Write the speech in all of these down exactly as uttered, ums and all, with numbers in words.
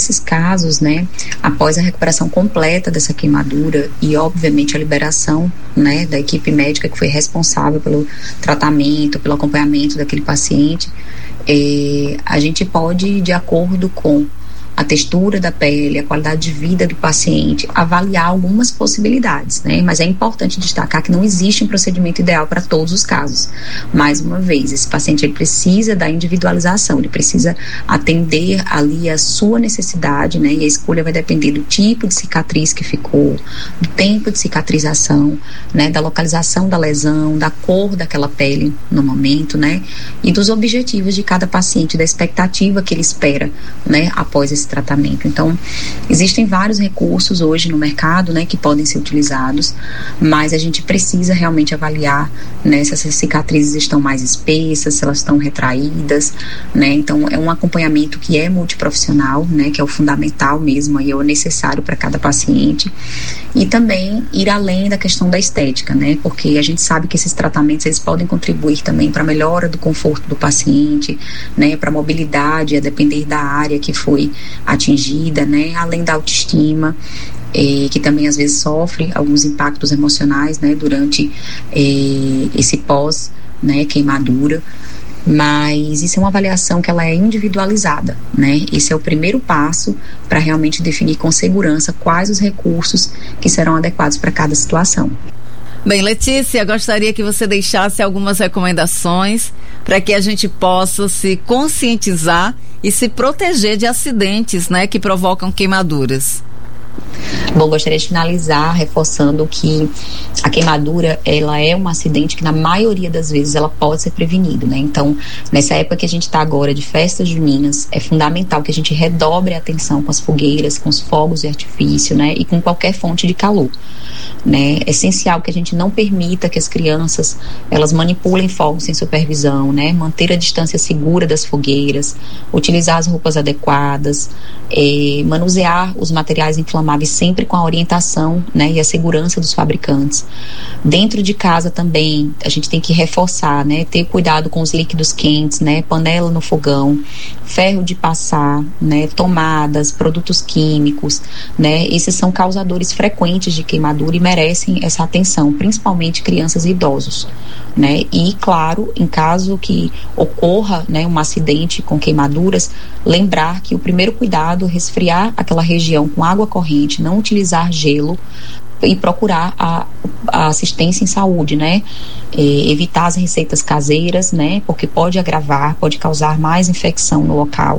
Nesses casos, né, após a recuperação completa dessa queimadura e, obviamente, a liberação, né, da equipe médica que foi responsável pelo tratamento, pelo acompanhamento daquele paciente, eh, a gente pode, de acordo com a textura da pele, a qualidade de vida do paciente, avaliar algumas possibilidades, né? Mas é importante destacar que não existe um procedimento ideal para todos os casos. Mais uma vez, esse paciente ele precisa da individualização, ele precisa atender ali a sua necessidade, né? E a escolha vai depender do tipo de cicatriz que ficou, do tempo de cicatrização, né? Da localização da lesão, da cor daquela pele no momento, né? E dos objetivos de cada paciente, da expectativa que ele espera, né? Após esse tratamento. Então, existem vários recursos hoje no mercado, né, que podem ser utilizados, mas a gente precisa realmente avaliar, né, se essas cicatrizes estão mais espessas, se elas estão retraídas, né, então é um acompanhamento que é multiprofissional, né, que é o fundamental mesmo, e é o necessário para cada paciente, e também ir além da questão da estética, né, porque a gente sabe que esses tratamentos, eles podem contribuir também para a melhora do conforto do paciente, né, para a mobilidade, a depender da área que foi atingida, né, além da autoestima, eh, que também às vezes sofre alguns impactos emocionais, né, durante eh, esse pós, né, queimadura, mas isso é uma avaliação que ela é individualizada, né, esse é o primeiro passo para realmente definir com segurança quais os recursos que serão adequados para cada situação. Bem, Letícia, gostaria que você deixasse algumas recomendações para que a gente possa se conscientizar e se proteger de acidentes, né, que provocam queimaduras. Bom, gostaria de finalizar reforçando que a queimadura, ela é um acidente que na maioria das vezes ela pode ser prevenido, né? Então, nessa época que a gente está agora de festas juninas, é fundamental que a gente redobre a atenção com as fogueiras, com os fogos de artifício, né? E com qualquer fonte de calor, né? É essencial que a gente não permita que as crianças, elas manipulem fogos sem supervisão, né? Manter a distância segura das fogueiras, utilizar as roupas adequadas, eh, manusear os materiais inflamáveis sempre com a orientação, né, e a segurança dos fabricantes. Dentro de casa também a gente tem que reforçar, né, ter cuidado com os líquidos quentes, né, panela no fogão, ferro de passar, né, tomadas, produtos químicos, né, esses são causadores frequentes de queimadura e merecem essa atenção, principalmente crianças e idosos, né, e claro, em caso que ocorra, né, um acidente com queimaduras, lembrar que o primeiro cuidado é resfriar aquela região com água corrente, não utilizar gelo e procurar a, a assistência em saúde, né? E evitar as receitas caseiras, né? Porque pode agravar, pode causar mais infecção no local.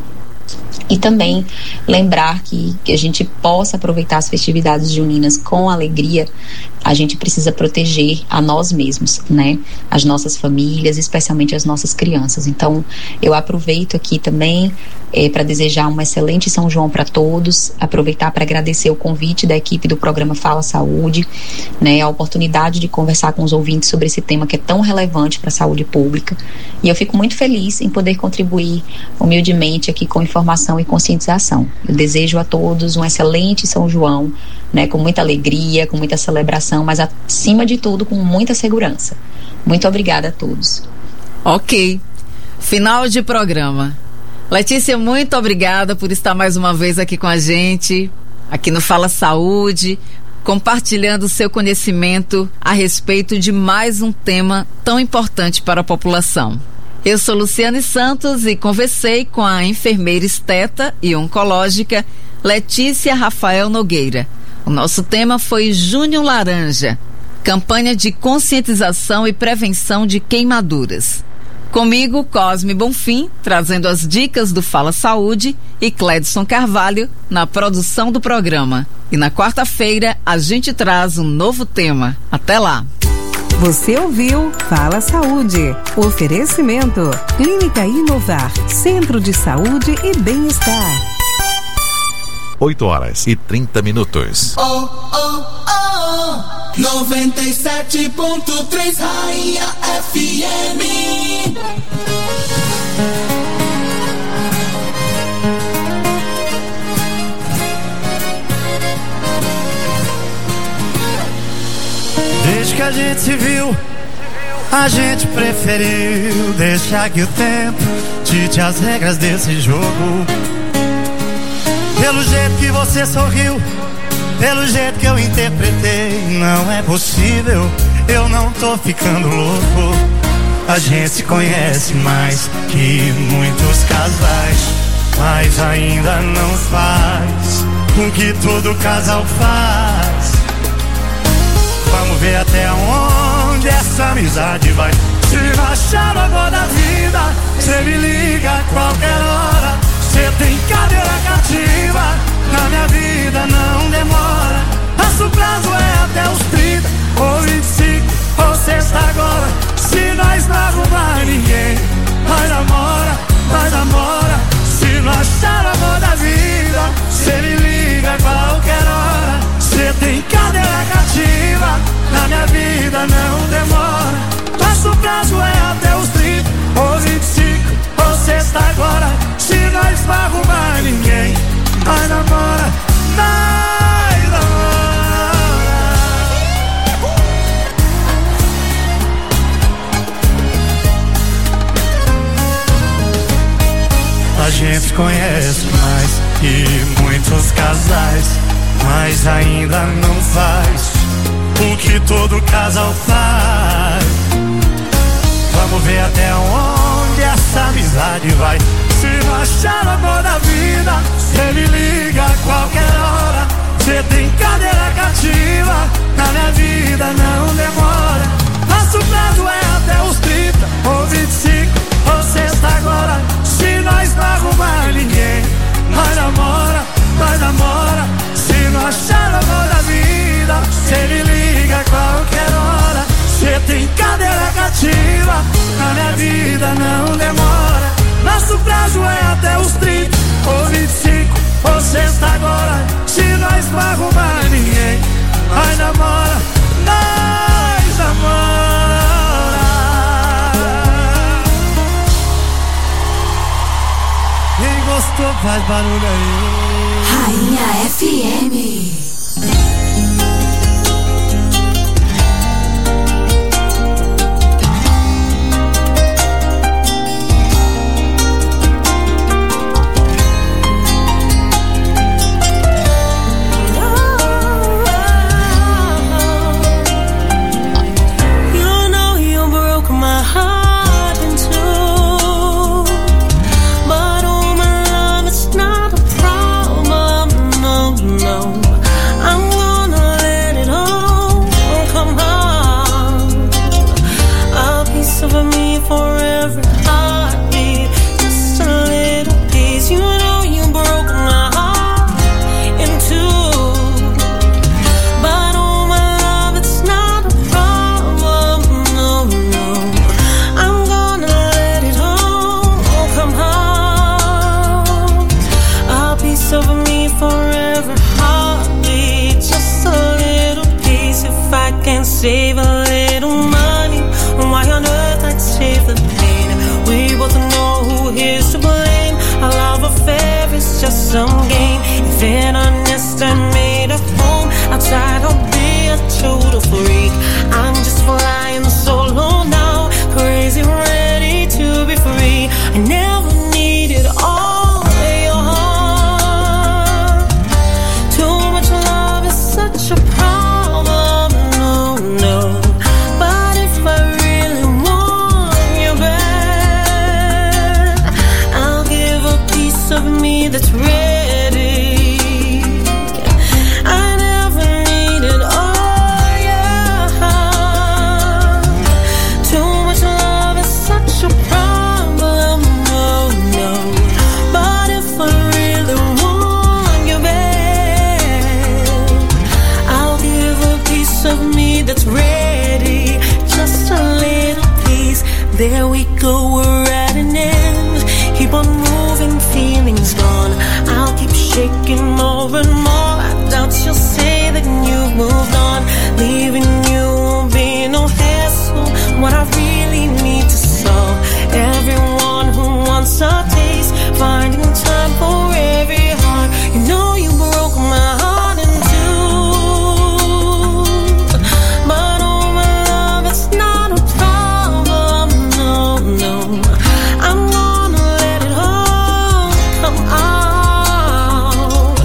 E também lembrar que, que a gente possa aproveitar as festividades juninas com alegria, a gente precisa proteger a nós mesmos, né? As nossas famílias, especialmente as nossas crianças. Então, eu aproveito aqui também é, para desejar um excelente São João para todos, aproveitar para agradecer o convite da equipe do programa Fala Saúde, né? A oportunidade de conversar com os ouvintes sobre esse tema que é tão relevante para a saúde pública. E eu fico muito feliz em poder contribuir humildemente aqui com informação e conscientização. Eu desejo a todos um excelente São João, né, com muita alegria, com muita celebração, mas acima de tudo com muita segurança. Muito obrigada a todos. Ok, final de programa. Letícia, muito obrigada por estar mais uma vez aqui com a gente, aqui no Fala Saúde, compartilhando o seu conhecimento a respeito de mais um tema tão importante para a população. Eu sou Luciane Santos e conversei com a enfermeira esteta e oncológica Letícia Rafael Nogueira. O nosso tema foi Junho Laranja, campanha de conscientização e prevenção de queimaduras. Comigo, Cosme Bonfim, trazendo as dicas do Fala Saúde, e Cledson Carvalho na produção do programa. E na quarta-feira a gente traz um novo tema. Até lá! Você ouviu Fala Saúde. Oferecimento Clínica Inovar, Centro de Saúde e Bem-Estar. oito horas e trinta minutos. Oh, oh, oh, noventa e sete ponto três Rainha F M. Desde que a gente se viu, a gente preferiu deixar que o tempo dite as regras desse jogo. Pelo jeito que você sorriu, pelo jeito que eu interpretei, não é possível, eu não tô ficando louco. A gente se conhece mais que muitos casais, mas ainda não faz o que todo casal faz. Vamos ver até onde essa amizade vai. Se não achar o amor da vida, cê me liga a qualquer hora. Cê tem cadeira cativa, na minha vida não demora. Nosso prazo é até os trinta, ou vinte e cinco, ou sexta agora. Se nós não arrumar ninguém, nós namora, nós namora. Se não achar o amor da vida, cê me liga a qualquer hora. Cê tem cadeira cativa, na minha vida não demora. Nosso prazo é até os trinta, ou vinte e cinco, ou sexta agora. Se nós não arrumar ninguém, nós namora, nós namora. A gente conhece mais que muitos casais, mas ainda não faz o que todo casal faz. Vamos ver até onde essa amizade vai. Se não achar o amor da vida, cê me liga a qualquer hora. Cê tem cadeira cativa, na minha vida não demora. Nosso prazo é até os trinta, ou vinte e cinco, ou sexta agora. Se nós não arrumar ninguém, nós namora, nós namora. Se não achar o amor da vida, cê me liga a qualquer hora. Cê tem cadeira cativa, na minha vida não demora. Nosso prazo é até os trinta, ou vinte e cinco, ou sexta agora. Se nós não arrumar ninguém, nós namora, nós namora. Quem gostou faz barulho aí. Rainha F M. Save a little money, why on earth I'd save the pain? We both know who is to blame. Our love affair is just some game. If in a nest I made a home outside, I'll be a total freak. I'm just flying solo now, crazy, ready to be free. I never needed all your heart. Too much love is such a problem. That's ready. I never needed all your heart. Too much love is such a problem. No, no. But if I really want you back, I'll give a piece of me that's ready. Just a little piece. There we go, we're at an end. Keep on moving, feelings gone. I'll keep shaking more and more. I doubt you'll say that you've moved on. Leaving you won't be no hassle. What I really need to solve. Everyone who wants a taste, finding time for every heart. You know you broke my heart in two, but oh my love, it's not a problem. No, no. I'm gonna let it all come out.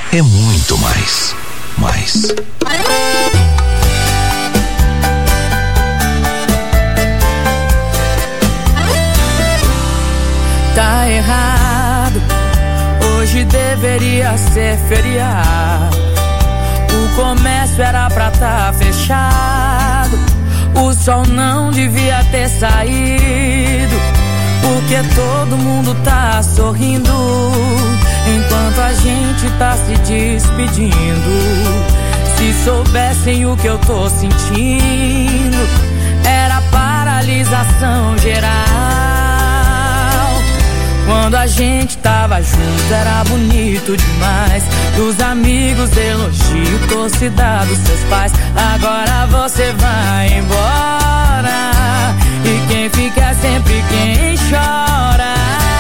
é muito mais. Mais. Tá errado, hoje deveria ser feriado. O comércio era pra tá fechado, o sol não devia ter saído, porque todo mundo tá sorrindo, enquanto a gente tá se despedindo. Se soubessem o que eu tô sentindo, era paralisação geral. Quando a gente tava junto era bonito demais, dos amigos elogio, torcida dos seus pais. Agora você vai embora, e quem fica é sempre quem chora.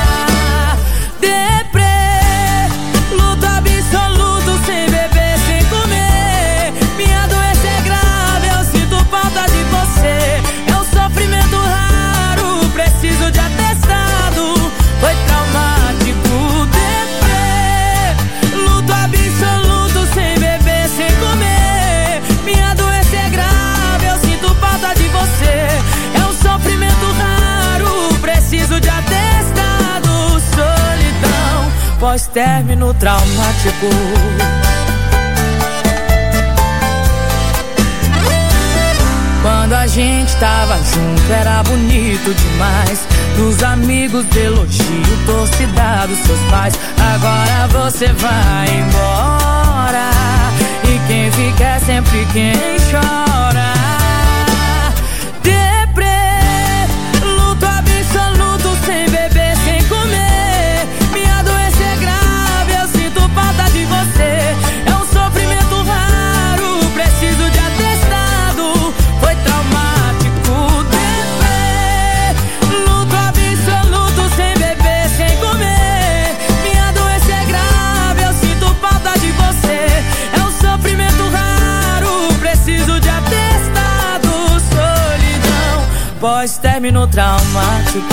Deprê, luto absoluto, sem beber, sem comer. Minha doença é grave, eu sinto falta de você. É um sofrimento raro, preciso de atestado. Foi traumático. Deprê, luto absoluto, sem beber, sem comer. Minha doença é grave, eu sinto falta de você. É um sofrimento raro, preciso de atestado. Solidão, pós-término traumático. Quando a gente tava junto era bonito demais, dos amigos elogio, torcida dos seus pais. Agora você vai embora, e quem fica é sempre quem chora. Deprê, luto absoluto, sem beber, sem comer. Minha doença é grave, eu sinto falta de você. É um sofrimento raro, preciso de atestado. Foi traumático. Deprê, luto absoluto, sem beber, sem comer. Minha doença é grave, eu sinto falta de você. É um sofrimento raro, preciso de atestado. Solidão, pós-término traumático.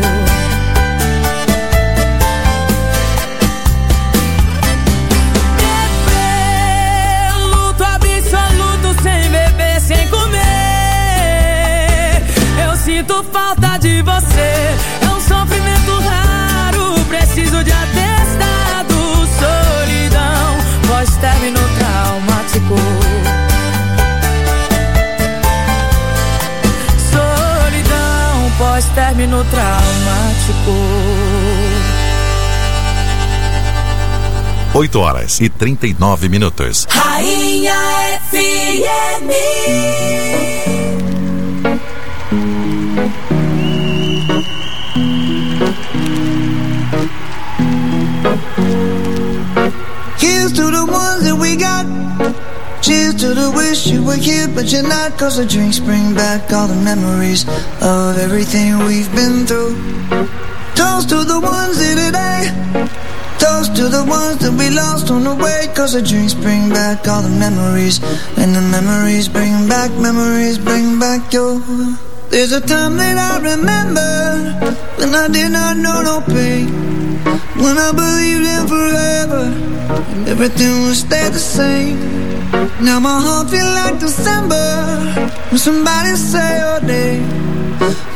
Sinto falta de você, é um sofrimento raro, preciso de atestado. Solidão, pós-término traumático. Solidão, pós-término traumático. oito horas e trinta e nove minutos. Rainha F M. Here's to the ones that we got. Cheers to the wish you were here but you're not. Cause the drinks bring back all the memories of everything we've been through. Toast to the ones here today. Toast to the ones that we lost on the way. Cause the drinks bring back all the memories, and the memories bring back, memories bring back your. There's a time that I remember when I did not know no pain, when I believed in forever and everything would stay the same. Now my heart feel like December when somebody say your name.